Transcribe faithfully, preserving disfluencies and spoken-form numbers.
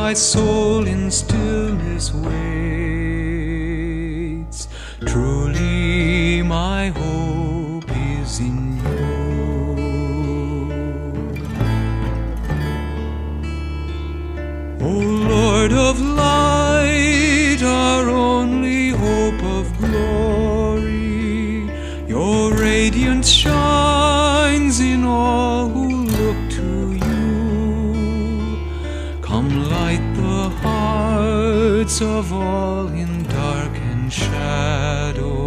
my soul in stillness waits. Truly my hope is in you. O Lord of light, our only hope of glory, your radiance shines in all who look to you. Come light the hearts of all in dark and shadow.